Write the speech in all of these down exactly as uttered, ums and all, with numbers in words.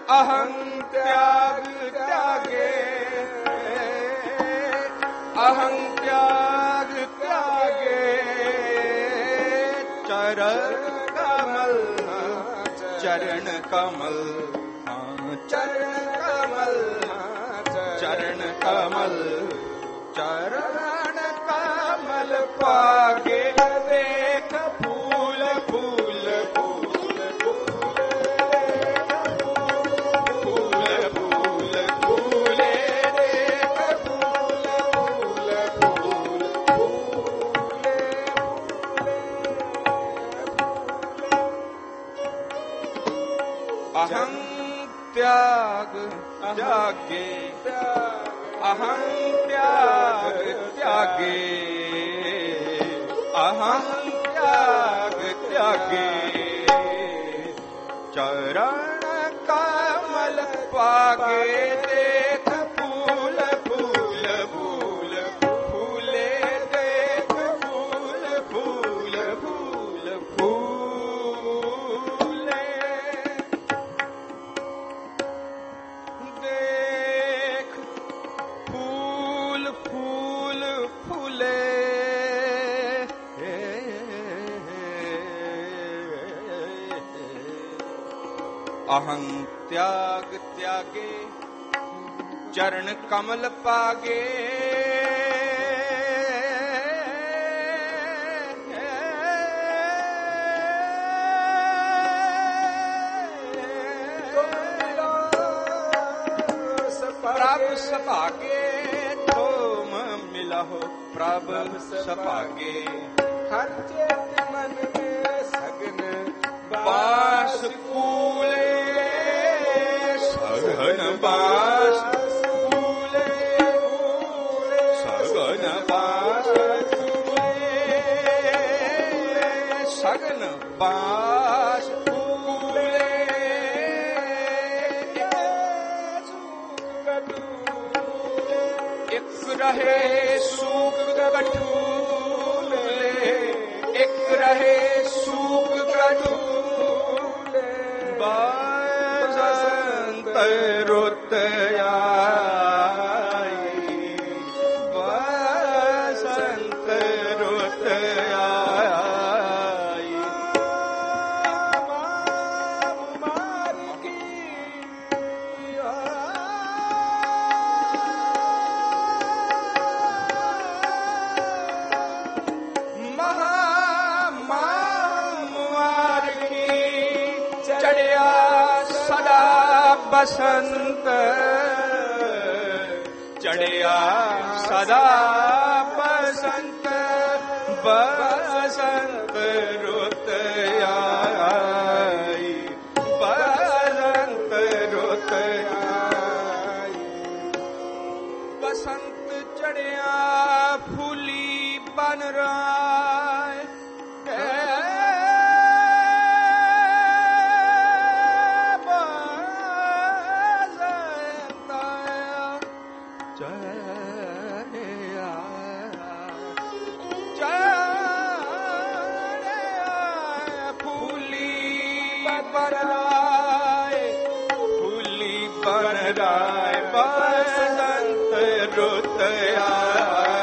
अहं त्याग त्यागे, अहं त्याग त्यागे, चरण कमल, चरण कमल, चरण कमल, चरण कमल, चरण कमल पागे देख फूल फूल फूल फूल फूल फूले देख फूल फूल फूल फूले अहं त्याग त्यागे, अहं त्याग त्यागे, अहं त्याग त्यागे, चरण कमल पागे देख फूल फूल फूल फूले देख फूल फूल फूल फूले देख फूल फूल फूले अहं त्याग त्यागे, चरण कमल पागे, प्रभु सपागे तुम मिला हो, प्रभु सपागे हर चेत मन में सगन बास फूले, सगन बास फूले, सगन बास फूले, सगन बास फूले, एक रहे सूख कटूले, एक रहे सूख कटूले, बसंत रुत आई, बसंत रुत आई, मार की महामार की चढ़िया सदा बसंत, चढ़िया सदा बसंत, बसंत रुत आई, बसंत रुत आई, बसंत चढ़िया फूली बन राय, फूली बन राय, बसंत रुत आई।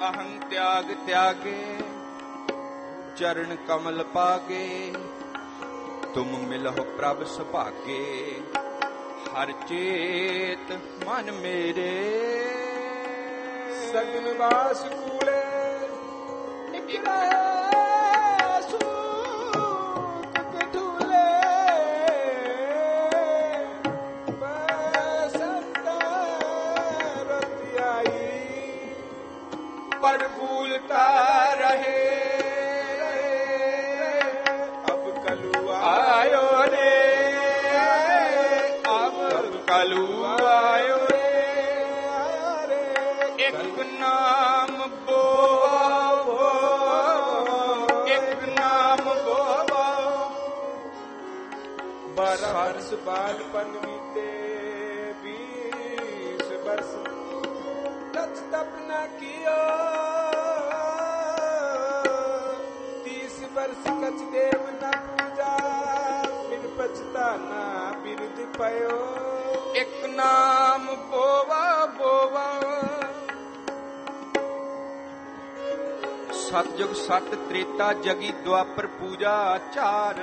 अहं त्याग त्यागे चरण कमल पागे तुम मिलहो प्रभ सुभागे हर चेत मन मेरे सगन वास कूले पर भूलता रहे अब कलुआ आयो रे अब कलुआ आयो रे एक नाम बोबो एक नाम बोबो बारह वर्ष बालपन बीते बीस वर्ष तप तप न कियो तीस वर्ष कछ देव न पूजा फिर पछताना बिरद पयो एक नाम बोवा बोवा सतयुग सत त्रेता जगी द्वापर पूजा चार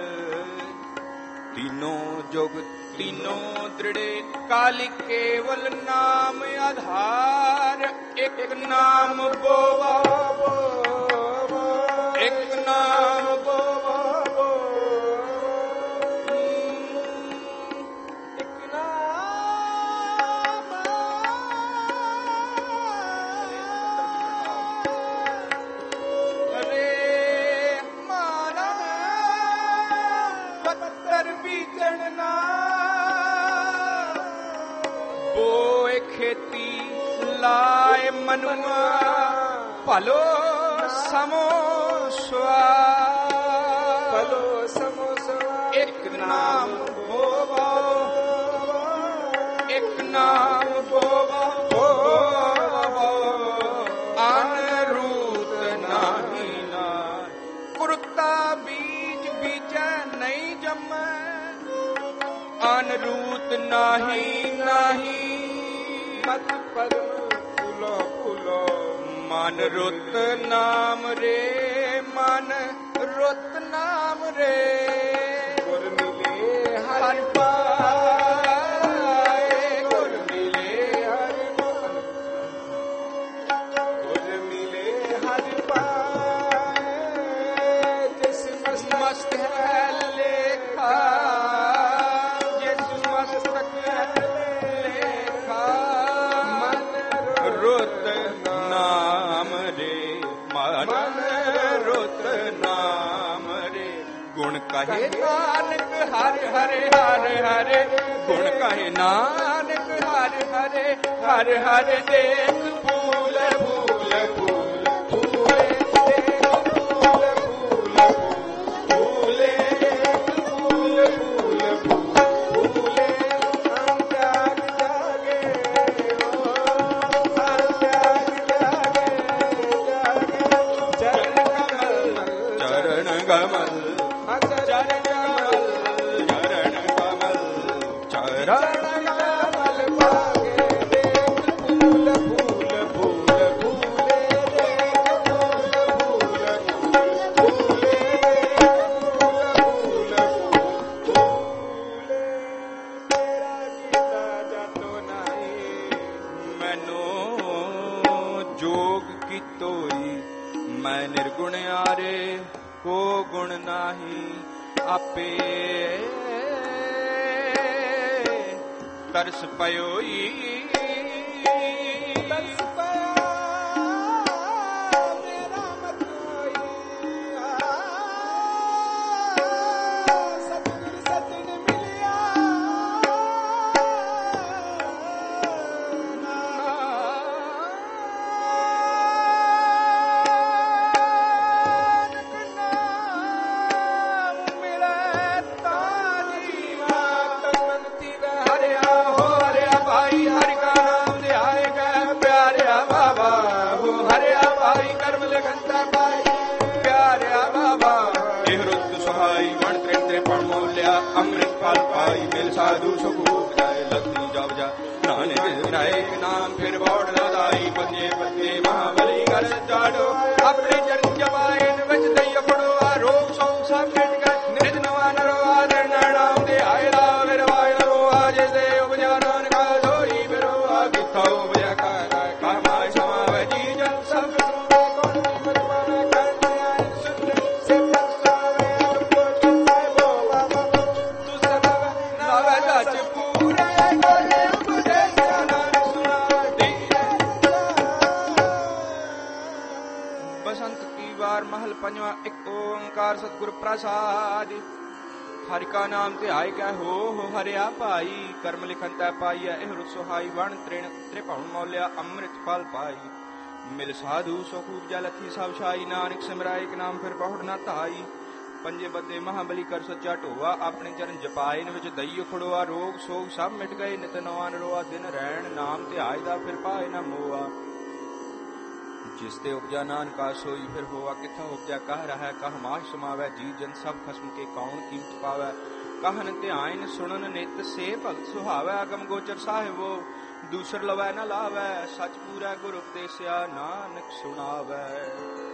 तीनों जुग तीनों दृढ़े काली केवल नाम आधार एक नाम बोवा एक नाम बोवा एक नाम हरे माना पत्थर बीजन ना बोए खेती लाए मनुआ भलो समो स्वा भलो समोसवा एक नाम बोवा एक नाम बोवा अनरूत नाही ना कुरता बीज बीजै नहीं जमै अनरूत नाही नाही मत परम फूलो फूलो मन रुत नाम रे मन रुत नाम रे गुर मिले हर हर पाए गुर मिले हर गुर मिले हर पाए जिस मस्त मस्त है लेखा जिस मस्तक है लेखा मन रुत नाम रे मन रुत नाम रे गुण कहे नानक हरे हरे हरे हरे गुण कहे नानक हरे हरे हरे हरे देख फूल फूल फूल फूले देख फूल फूल फूले फूल फूल फूले हम त्याग जागे ओ हम त्याग जागे जागे चरण कमल चरण कमल चरण कमल चरण कमल चरण कमल पागे देख फूल फूल फूल फूले देख फूल फूल फूले फूल फूल फूले तेरा गीता जातो नहीं मैनो जोग की तोई मैं निर्गुण आरे को गुण नाही आपे तरस पयोई तरस पया मेरा मत होई सतगुर सजन मिलिया नानक नाम मिले तारी मात मन थी हरिया हो हरिया भाई हरि एक नाम फिर बौड़ दाई पंजे पंजे महाबली कर चाड़ो अपने चरण जपाए विच दई अपड़ो आ रोग सौ सब मिट गए निज नवा नरो आदर नाम दे आयला फिर वायलो आज दे उपजानन का सोई फिरो आ किथो उपजा का का माय समावे जी जन सब महल पंजवा एक ओंकार सतगुर प्रसाद हरि का नाम ते आए क्या हो हो हरिया पाई कर्म लिखन तै पाई एह रुत सुहाई वण तृण त्रिभुवन मौल्या अमृत फल पाई मिल साधु सुखूप जल थी सब छाई नानक सिमराय एक नाम फिर बहुड़ न ताई पंजे बदे महाबली कर सच्चा ढोआ अपने चरण जपाए न विच दई उखड़ोआ रोग सोग सब मिट गए नित नवान रोआ दिन रहन नाम ते आए दा फिर पाए न मोआ जिसते उपजा नानका सोई फिर होवा किथा उपजा कह रहा है कह माह समावै जी जन सब खस्म के कौन कीमत पावै कहन ध्यान सुनन नित से भगत सुहावै अगम गोचर साहिबो दूसर लवै न लावै सच पूरा गुर उपदेसिया नानक सुनावै।